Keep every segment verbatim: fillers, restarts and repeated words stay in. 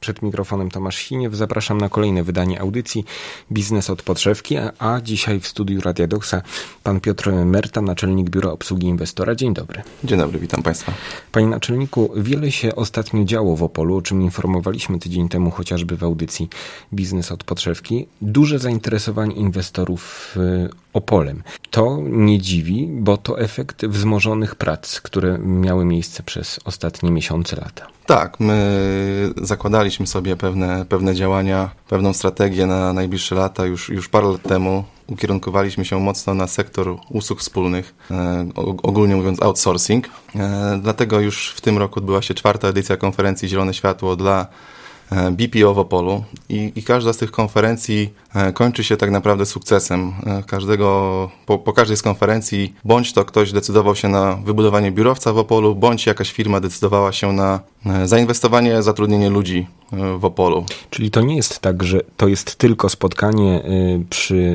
Przed mikrofonem Tomasz Siniew. Zapraszam na kolejne wydanie audycji Biznes od podszewki, a dzisiaj w studiu Radia Doxa pan Piotr Merta, naczelnik Biura Obsługi Inwestora. Dzień dobry. Dzień dobry, witam Państwa. Panie naczelniku, wiele się ostatnio działo w Opolu, o czym informowaliśmy tydzień temu chociażby w audycji Biznes od podszewki. Duże zainteresowanie inwestorów Opolem. To nie dziwi, bo to efekt wzmożonych prac, które miały miejsce przez ostatnie miesiące, lata. Tak, my zakładaliśmy sobie pewne, pewne działania, pewną strategię na najbliższe lata. Już, już parę lat temu ukierunkowaliśmy się mocno na sektor usług wspólnych, e, ogólnie mówiąc outsourcing. E, dlatego już w tym roku odbyła się czwarta edycja konferencji Zielone Światło dla B P O w Opolu i, i każda z tych konferencji kończy się tak naprawdę sukcesem. Każdego, po, po każdej z konferencji bądź to ktoś decydował się na wybudowanie biurowca w Opolu, bądź jakaś firma decydowała się na zainwestowanie, zatrudnienie ludzi w Opolu. Czyli to nie jest tak, że to jest tylko spotkanie przy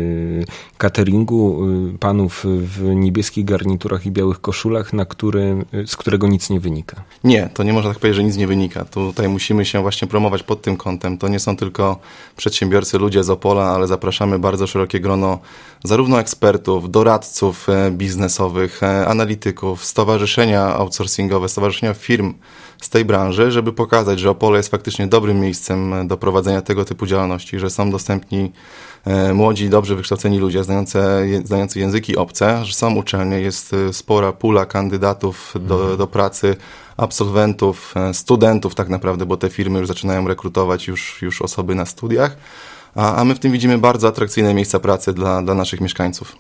cateringu panów w niebieskich garniturach i białych koszulach, na który, z którego nic nie wynika. Nie, to nie można tak powiedzieć, że nic nie wynika. Tutaj musimy się właśnie promować pod tym kątem. To nie są tylko przedsiębiorcy, ludzie z Opola, ale zapraszamy bardzo szerokie grono zarówno ekspertów, doradców biznesowych, analityków, stowarzyszenia outsourcingowe, stowarzyszenia firm z tej branży, żeby pokazać, że Opole jest faktycznie dobrym miejscem do prowadzenia tego typu działalności, że są dostępni młodzi, dobrze wykształceni ludzie znające, znający języki obce, że są uczelnie, jest spora pula kandydatów do, do pracy, absolwentów, studentów tak naprawdę, bo te firmy już zaczynają rekrutować już, już osoby na studiach. A my w tym widzimy bardzo atrakcyjne miejsca pracy dla, dla naszych mieszkańców.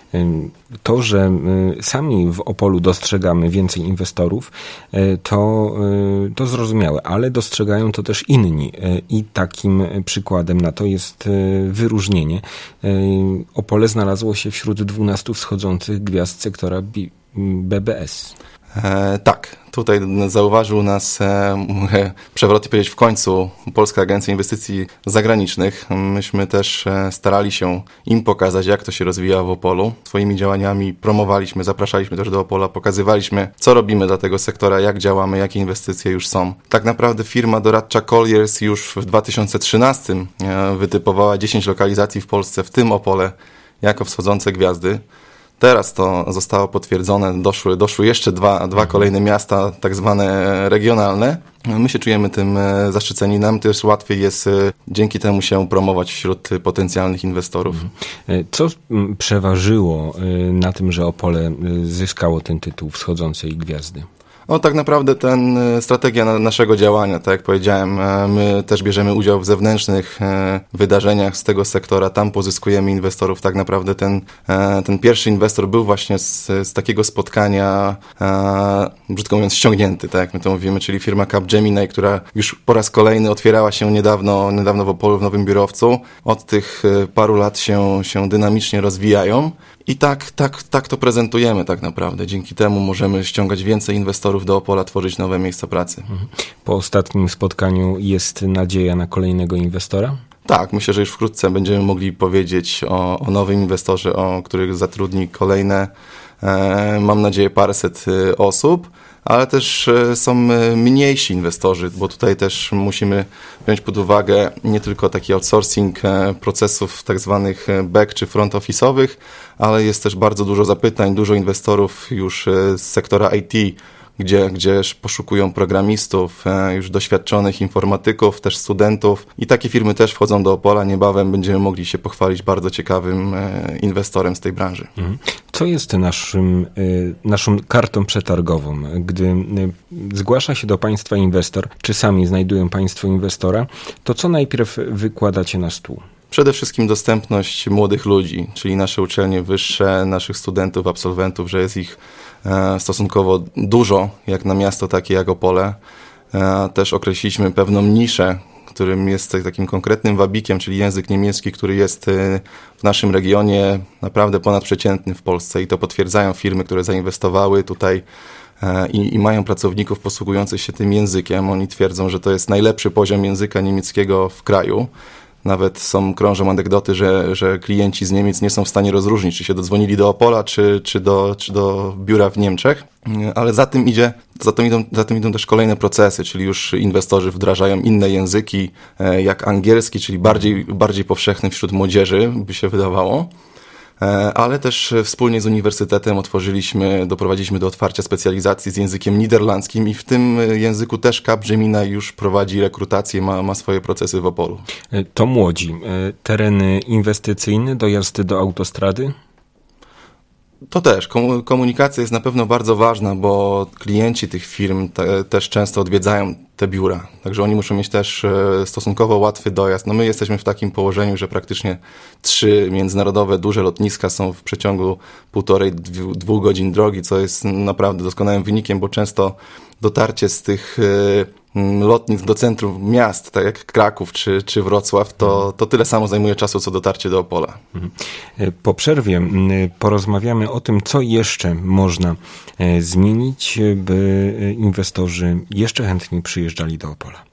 To, że sami w Opolu dostrzegamy więcej inwestorów, to, to zrozumiałe, ale dostrzegają to też inni i takim przykładem na to jest wyróżnienie. Opole znalazło się wśród dwunastu wschodzących gwiazd sektora B B S. E, tak, tutaj zauważył nas, e, przewrotnie powiedzieć, w końcu Polska Agencja Inwestycji Zagranicznych. Myśmy też e, starali się im pokazać, jak to się rozwija w Opolu. Swoimi działaniami promowaliśmy, zapraszaliśmy też do Opola, pokazywaliśmy, co robimy dla tego sektora, jak działamy, jakie inwestycje już są. Tak naprawdę firma doradcza Colliers już w dwa tysiące trzynastym e, wytypowała dziesięć lokalizacji w Polsce, w tym Opole, jako wschodzące gwiazdy. Teraz to zostało potwierdzone, doszły, doszły jeszcze dwa, dwa kolejne miasta, tak zwane regionalne. My się czujemy tym zaszczyceni, nam też łatwiej jest dzięki temu się promować wśród potencjalnych inwestorów. Co przeważyło na tym, że Opole zyskało ten tytuł wschodzącej gwiazdy? No tak naprawdę ten strategia na, naszego działania, tak jak powiedziałem, my też bierzemy udział w zewnętrznych wydarzeniach z tego sektora, tam pozyskujemy inwestorów. Tak naprawdę ten, ten pierwszy inwestor był właśnie z, z takiego spotkania, brzydko mówiąc, ściągnięty, tak jak my to mówimy, czyli firma Capgemini, która już po raz kolejny otwierała się niedawno, niedawno w Opolu w nowym biurowcu. Od tych paru lat się, się dynamicznie rozwijają. I tak, tak, tak to prezentujemy tak naprawdę. Dzięki temu możemy ściągać więcej inwestorów do Opola, tworzyć nowe miejsca pracy. Po ostatnim spotkaniu jest nadzieja na kolejnego inwestora? Tak, myślę, że już wkrótce będziemy mogli powiedzieć o, o nowym inwestorze, o których zatrudni kolejne, e, mam nadzieję, paręset osób. Ale też są mniejsi inwestorzy, bo tutaj też musimy wziąć pod uwagę nie tylko taki outsourcing procesów tak zwanych back czy front office'owych, ale jest też bardzo dużo zapytań, dużo inwestorów już z sektora I T, gdzie, gdzie poszukują programistów, już doświadczonych informatyków, też studentów i takie firmy też wchodzą do Opola. Niebawem będziemy mogli się pochwalić bardzo ciekawym inwestorem z tej branży. Co jest naszym, naszą kartą przetargową? Gdy zgłasza się do Państwa inwestor, czy sami znajdują Państwo inwestora, to co najpierw wykładacie na stół? Przede wszystkim dostępność młodych ludzi, czyli nasze uczelnie wyższe, naszych studentów, absolwentów, że jest ich stosunkowo dużo, jak na miasto takie jak Opole. Też określiliśmy pewną niszę, którym jest takim konkretnym wabikiem, czyli język niemiecki, który jest w naszym regionie naprawdę ponadprzeciętny w Polsce i to potwierdzają firmy, które zainwestowały tutaj i, i mają pracowników posługujących się tym językiem. Oni twierdzą, że to jest najlepszy poziom języka niemieckiego w kraju. Nawet są, krążą anegdoty, że, że klienci z Niemiec nie są w stanie rozróżnić, czy się dodzwonili do Opola, czy, czy, do, czy do biura w Niemczech. Ale za tym idzie, za tym idą, za tym idą też kolejne procesy, czyli już inwestorzy wdrażają inne języki, jak angielski, czyli bardziej, bardziej powszechny wśród młodzieży, by się wydawało. Ale też wspólnie z uniwersytetem otworzyliśmy, doprowadziliśmy do otwarcia specjalizacji z językiem niderlandzkim i w tym języku też Capgemini już prowadzi rekrutację, ma, ma swoje procesy w Opolu. To młodzi. Tereny inwestycyjne, dojazdy do autostrady? To też. Komunikacja jest na pewno bardzo ważna, bo klienci tych firm te, też często odwiedzają te biura. Także oni muszą mieć też stosunkowo łatwy dojazd. No my jesteśmy w takim położeniu, że praktycznie trzy międzynarodowe duże lotniska są w przeciągu półtorej, dwóch godzin drogi, co jest naprawdę doskonałym wynikiem, bo często dotarcie z tych lotnisk do centrum miast, tak jak Kraków czy, czy Wrocław, to, to tyle samo zajmuje czasu, co dotarcie do Opola. Po przerwie porozmawiamy o tym, co jeszcze można zmienić, by inwestorzy jeszcze chętniej przyjeżdżali do Opola.